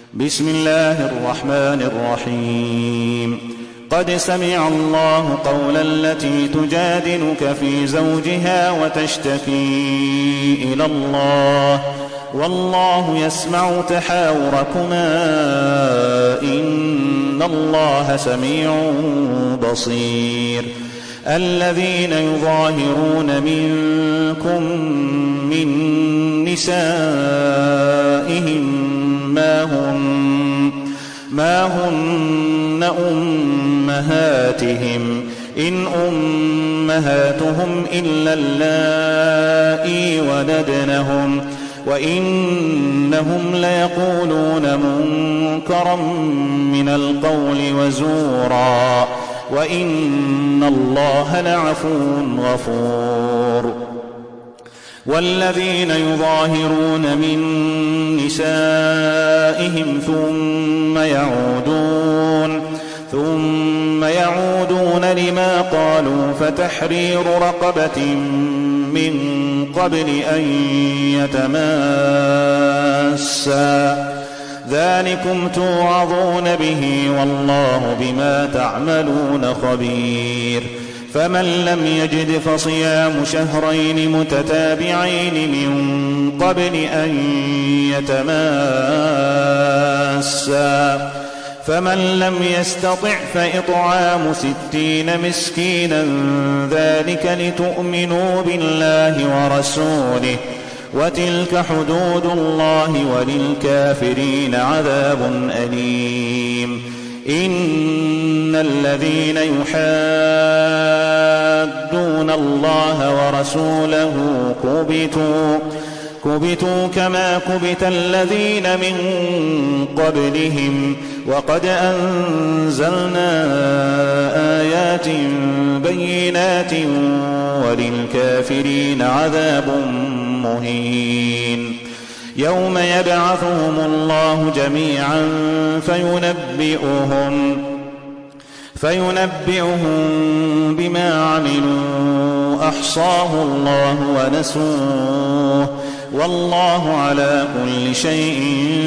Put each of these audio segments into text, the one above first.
بسم الله الرحمن الرحيم. قد سمع الله قول التي تجادلك في زوجها وتشتكي إلى الله والله يسمع تحاوركما إن الله سميع بصير. الذين يظاهرون منكم من نسائهم ما هن أمهاتهم إن أمهاتهم إلا اللائي ولدنهم وإنهم ليقولون منكرا من القول وزورا وإن الله لعفو غفور. والذين يظاهرون من نسائهم ثم يعودون لما قالوا فتحرير رقبة من قبل أن يتماسا ذلكم توعظون به والله بما تعملون خبير. فمن لم يجد فصيام شهرين متتابعين من قبل أن يتماسا فمن لم يستطع فإطعام 60 مسكينا ذلك لتؤمنوا بالله ورسوله وتلك حدود الله وللكافرين عذاب أليم. إن الذين يحادون الله ورسوله كبتوا كما كبت الذين من قبلهم وقد أنزلنا آيات بينات وللكافرين عذاب مهين. يوم يبعثهم الله جميعا فينبئهم بما عملوا أحصاه الله ونسوه والله على كل شيء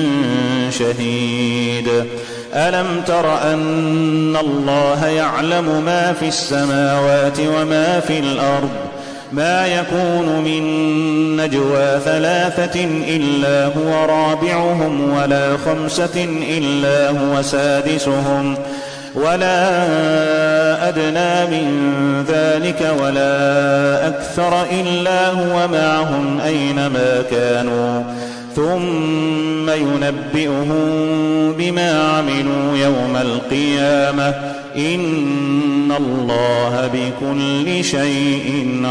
شهيد. ألم تر أن الله يعلم ما في السماوات وما في الأرض ما يكون من نجوى 3 إلا هو رابعهم ولا 5 إلا هو سادسهم ولا أدنى من ذلك ولا أكثر إلا هو معهم أينما كانوا ثم ينبئهم بما عملوا يوم القيامة إن الله بكل شيء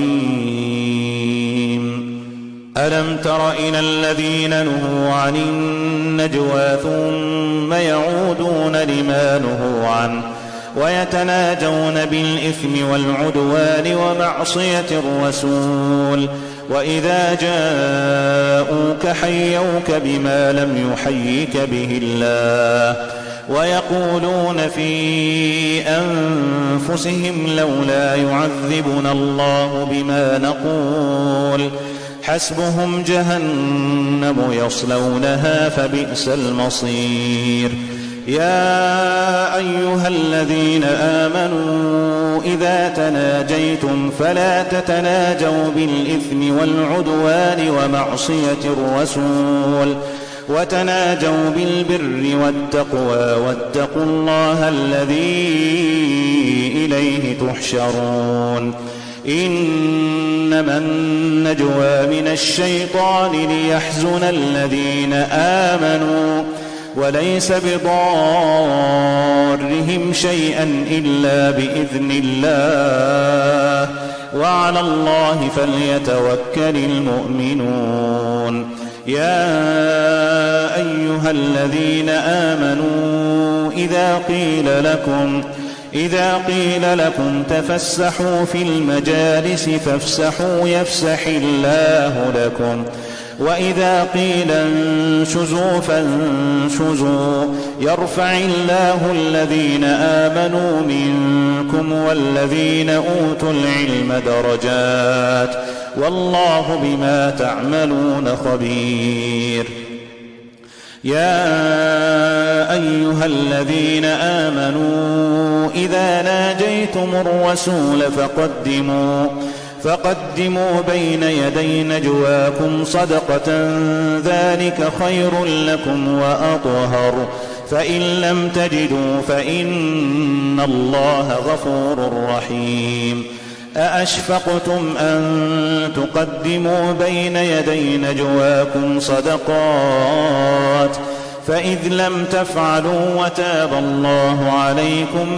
عليم. ألم تر إلى الذين نهوا عن النجوى ثم يعودون لما نهوا عنه ويتناجون بالإثم والعدوان ومعصية الرسول وإذا جاءوك حيوك بما لم يحيك به الله ويقولون في أنفسهم لولا يعذبنا الله بما نقول حسبهم جهنم يصلونها فبئس المصير. يا أيها الذين آمنوا إذا تناجيتم فلا تتناجوا بالإثم والعدوان ومعصية الرسول وتناجوا بالبر والتقوى واتقوا الله الذي إليه تحشرون. إنما النجوى من الشيطان ليحزن الذين آمنوا وليس بضارهم شيئا إلا بإذن الله وعلى الله فليتوكل المؤمنون. يا أيها الذين آمنوا إذا قيل لكم تفسحوا في المجالس فافسحوا يفسح الله لكم وإذا قيل انشزوا فانشزوا يرفع الله الذين آمنوا منكم والذين أوتوا العلم درجات والله بما تعملون خبير. يا أيها الذين آمنوا إذا ناجيتم الرسول فقدموا بين يدي نجواكم صدقة ذلك خير لكم وأطهر فإن لم تجدوا فإن الله غفور رحيم أأشفقتم أن تقدموا بين يدي نجواكم صدقات فإذ لم تفعلوا وتاب الله عليكم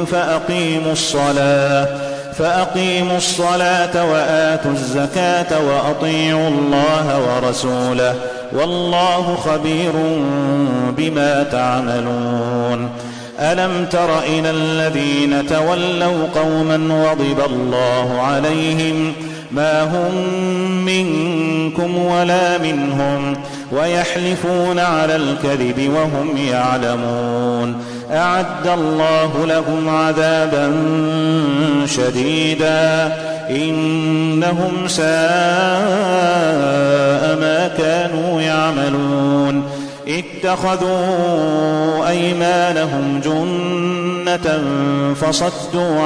فأقيموا الصلاة وآتوا الزكاة وأطيعوا الله ورسوله والله خبير بما تعملون ألم تر إلى الذين تولوا قوما غضب الله عليهم ما هم منكم ولا منهم ويحلفون على الكذب وهم يعلمون أعد الله لهم عذابا شديدا إنهم ساء ما كانوا يعملون اتخذوا أيمانهم جنة فصدوا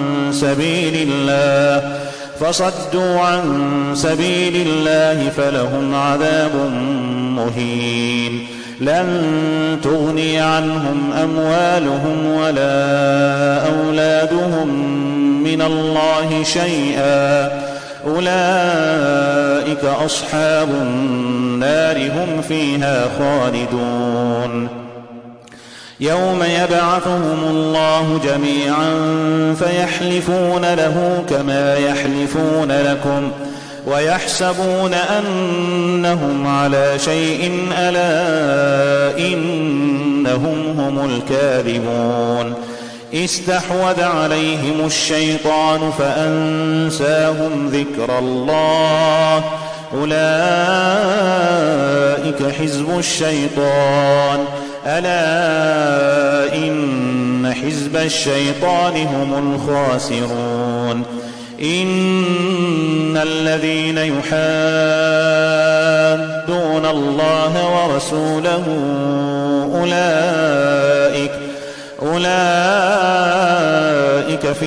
عن سبيل الله فلهم عذاب مهين لن تغني عنهم أموالهم ولا أولادهم من الله شيئا أولئك أصحاب النار هم فيها خالدون يوم يبعثهم الله جميعا فيحلفون له كما يحلفون لكم ويحسبون أنهم على شيء ألا إنهم هم الكاذبون استحوذ عليهم الشيطان فأنساهم ذكر الله أولئك حزب الشيطان ألا إن حزب الشيطان هم الخاسرون إن الذين يحادون الله ورسوله أولئك في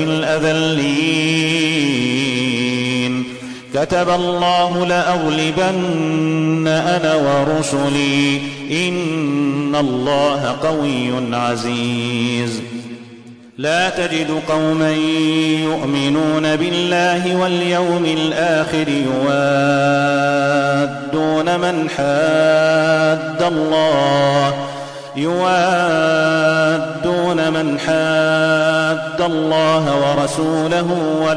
الأذلين كتب الله لأغلبن أنا ورسلي إن الله قوي عزيز لا تجد قوما يؤمنون بالله واليوم الآخر يوادون من حاد الله ورسوله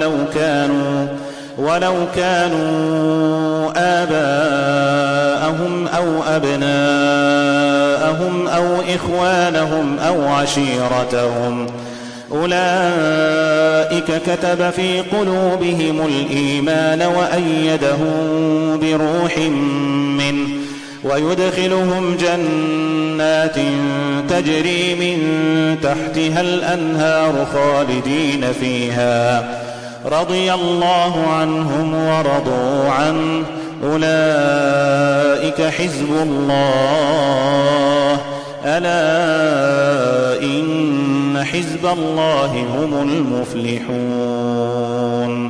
ولو كانوا آباءهم أو أبناءهم أو إخوانهم أو عشيرتهم أولئك كتب في قلوبهم الإيمان وأيدهم بروح منه ويدخلهم جنات تجري من تحتها الأنهار خالدين فيها رضي الله عنهم ورضوا عنه أولئك حزب الله ألا إن حزب الله هم المفلحون